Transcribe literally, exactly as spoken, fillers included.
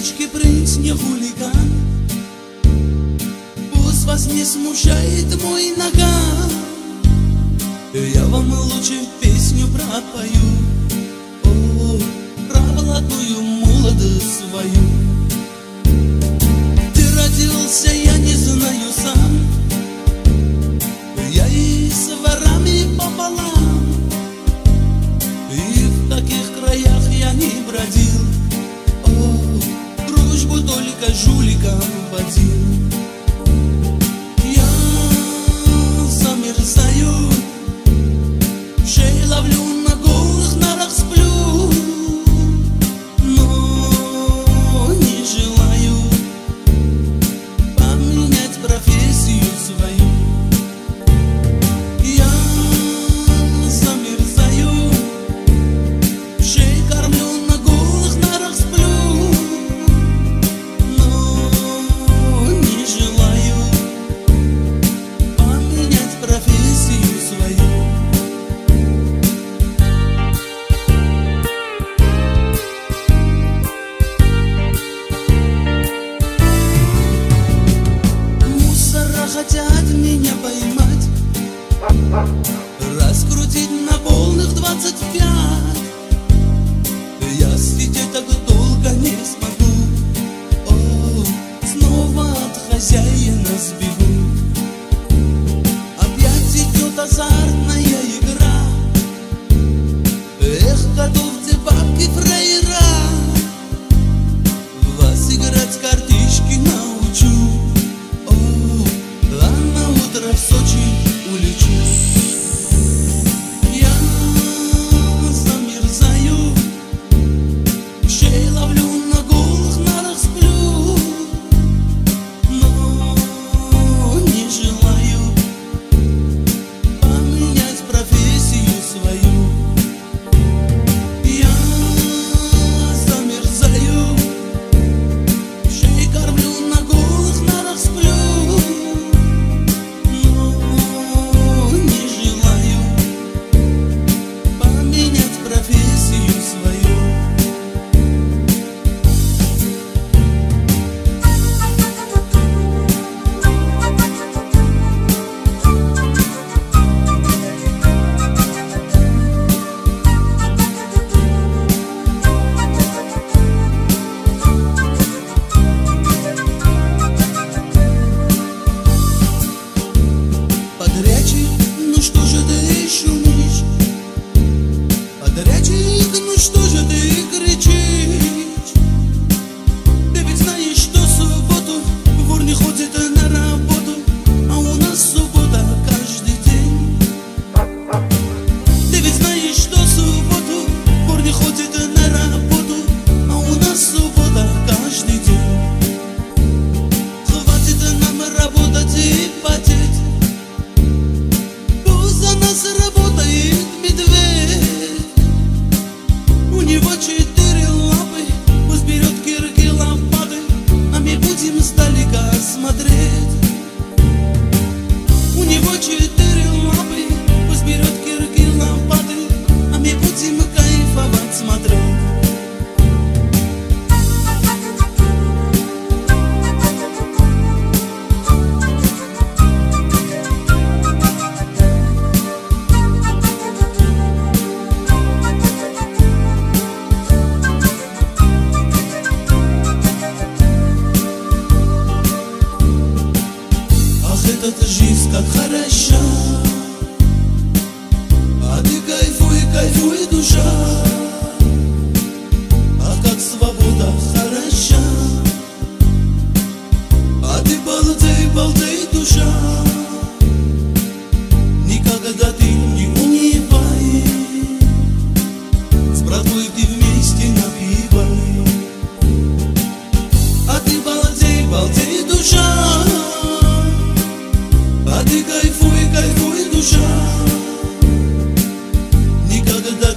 Девочки, принц не хулиган, пусть вас не смущает мой наган. Я вам лучше песню пропою, о, про молодую молодость свою. Ты родился, я не знаю сам, я и с ворами пополам, и в таких краях я не бродил, о, дружбу только жуликам водил. Я замерзаю, шею ловлю, на голых нарах сплю, но не желаю поменять профессию свою. Я замерзаю, шею кормлю, на голых нарах сплю, но не желаю поменять профессию свою. Хотят меня поймать, раскрутить на полных двадцать пять. Я сидеть так долго не смогу, о, снова от хозяина сбегу. Опять идет азартная игра, эх, готовьте бабки фраера, вас играть в картишки научу, в Сочи улечу. Я замерзаю, шею ловлю, на голых нарах сплю, но не желаю поменять профессию свою. Я замерзаю, шею кормлю, на голых нарах сплю, профессию свою. Подрядчик, ну что же ты шумишь? Подрядчик, ну что же ты кричишь? Ты ведь знаешь, что в субботу вор не ходит на работу, а у нас суббота каждый день. Ты ведь знаешь, что в субботу вор не ходит на работу, а у нас суббота каждый день. Хватит нам работать и потеть, пусть за нас работает медведь. У него четыре лапы, пусть берет кирки лопаты, а мы будем сдалека смотреть. У него четыре лапы, пусть берет кирки лопаты, а мы будем кайфовать смотреть. Эта жизнь как хороша, а ты кайфуй, кайфуй, душа. А как свобода хороша, а ты балдей, балдей, душа. Никогда ты не унывай, с братвой ты вместе напивай. А ты балдей, балдей, душа. А ты кайфуй, кайфуй, душа. Никогда